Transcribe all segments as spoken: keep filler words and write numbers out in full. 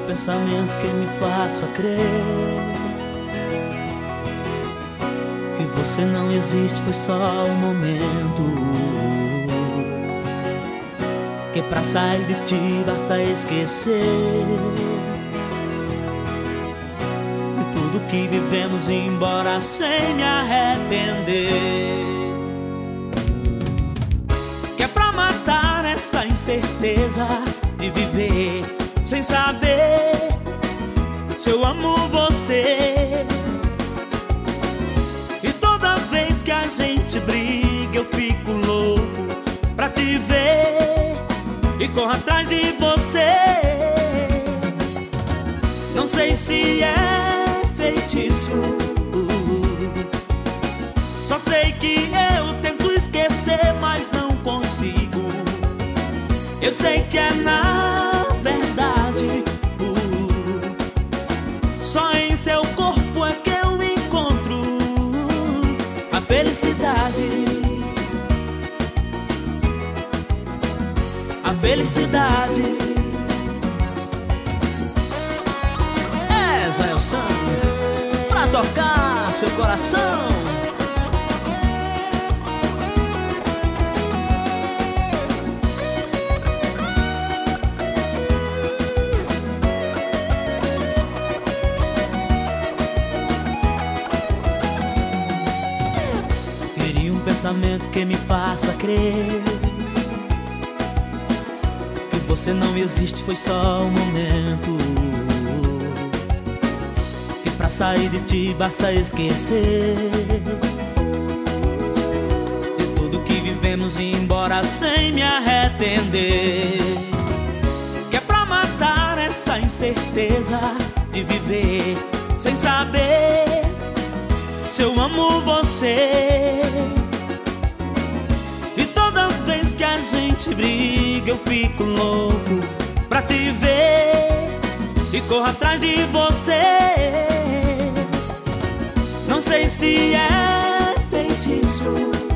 pensamento que me faça crer que você não existe, foi só um momento, que pra sair de ti basta esquecer de tudo que vivemos, embora sem me arrepender. Que é pra matar essa incerteza de viver sem saber se eu amo você. E toda vez que a gente briga eu fico louco pra te ver e corro atrás de você. Não sei se é feitiço, só sei que eu tento esquecer, mas não consigo. Eu sei que é na verdade uh, só em seu corpo é que eu encontro a felicidade. A felicidade. É, Zaelson, pra tocar seu coração. Queria um pensamento que me faça crer que você não existe, foi só um momento, que pra sair de ti basta esquecer de tudo que vivemos, embora sem me arrepender. Que é pra matar essa incerteza de viver sem saber se eu amo você. E toda vez que a gente briga eu fico louco pra te ver e corro atrás de você. Não sei se é feitiço,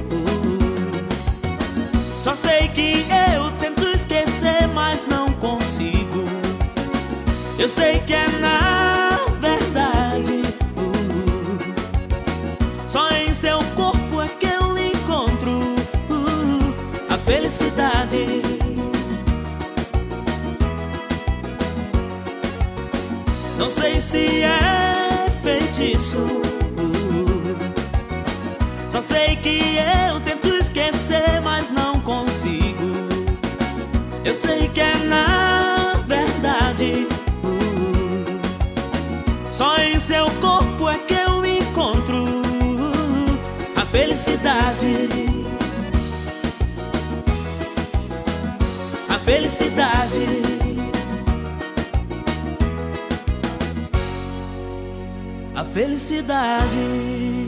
só sei que eu tento esquecer, mas não consigo. Eu sei que é na verdade só em seu corpo é que eu encontro uh, a felicidade. Não sei se é feitiço, uh, só sei que eu tento esquecer, mas não consigo. Eu sei que é na verdade uh, só em seu corpo é que eu encontro a felicidade. A felicidade. A felicidade.